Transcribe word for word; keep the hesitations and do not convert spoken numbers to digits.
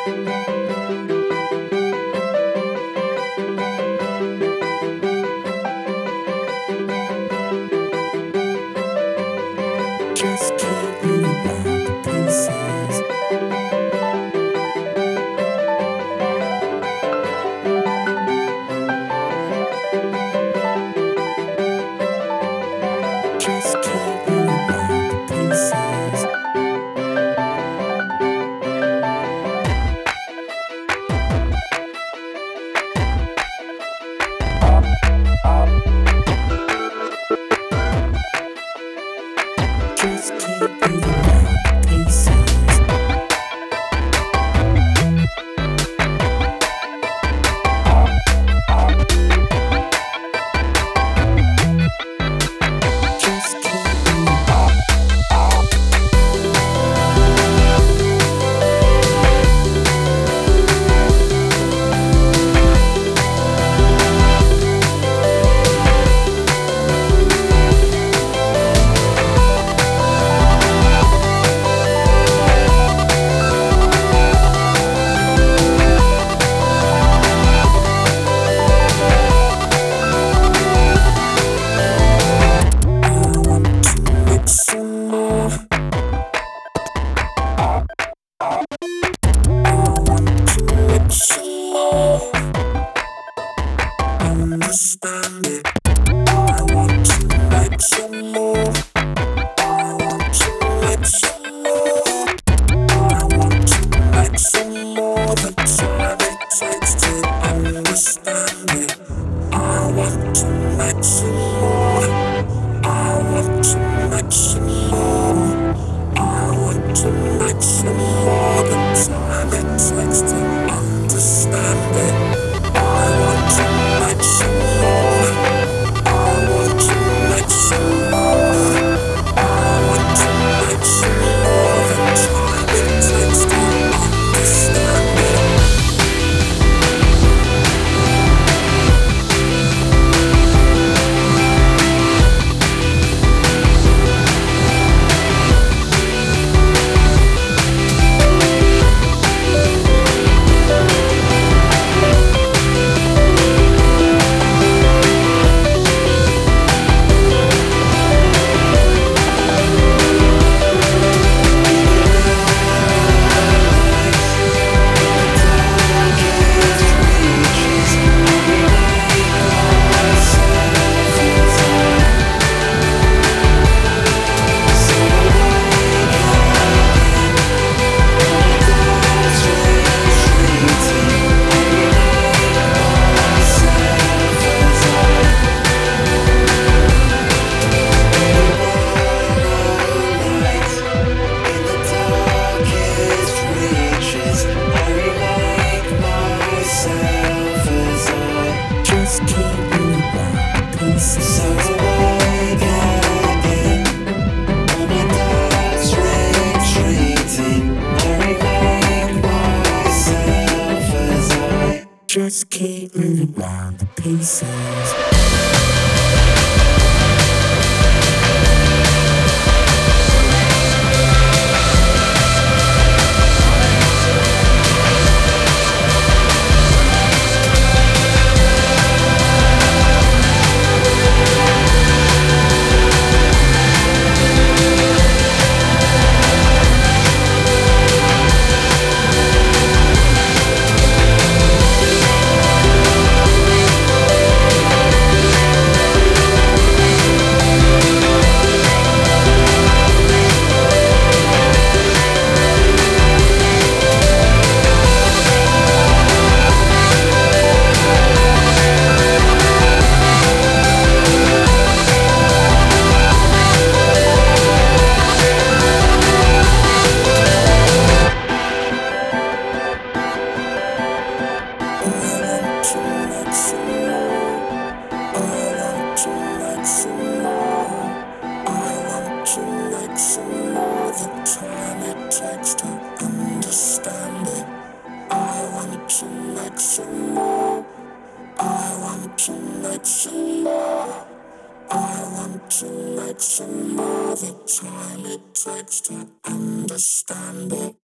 Just keep moving the pieces. Just keep moving the pieces. Just keep moving the pieces. Just keep moving. I want to make some more. I want to make some more. Understand it. I want to make some more. I want to make some more. I want to make some more. The time it takes to understand it. I want to make some more. I want to make some more. I want to make some more. The time it takes to understand it. I want to make some more. I want to make some more. I want to make some more. The time it takes to understand it. Just keep moving the pieces. Just keep moving round the pieces. Some more the time it takes to understand it.